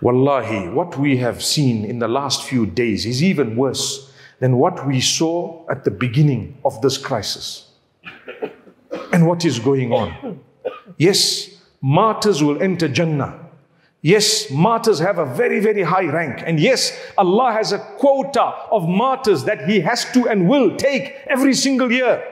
Wallahi, what we have seen in the last few days is even worse than what we saw at the beginning of this crisis. And what is going on? Yes, martyrs will enter Jannah. Yes, martyrs have a very, very high rank. And yes, Allah has a quota of martyrs that He has to and will take every single year.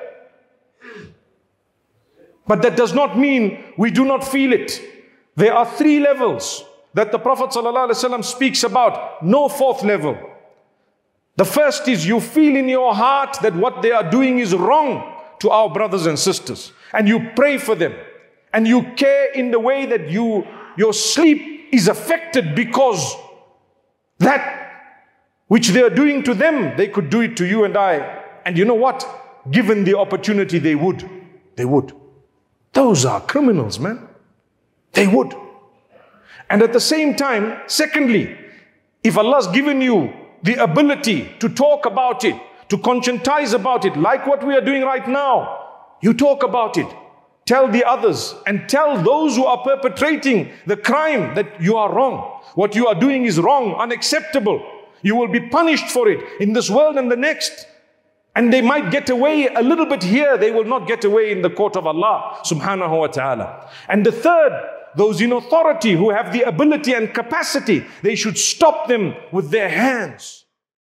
But that does not mean we do not feel it. There are 3 levels that the Prophet ﷺ speaks about. No 4th level. The first is you feel in your heart that what they are doing is wrong to our brothers and sisters. And you pray for them. And you care in the way that your sleep is affected because that which they are doing to them, they could do it to you and I. And you know what? Given the opportunity, they would. They would. Those are criminals, man. They would. And at the same time, secondly, if Allah's given you the ability to talk about it, to conscientize about it, like what we are doing right now, you talk about it. Tell the others and tell those who are perpetrating the crime that you are wrong. What you are doing is wrong, unacceptable. You will be punished for it in this world and the next. And they might get away a little bit here. They will not get away in the court of Allah subhanahu wa ta'ala. And the third, those in authority who have the ability and capacity, they should stop them with their hands.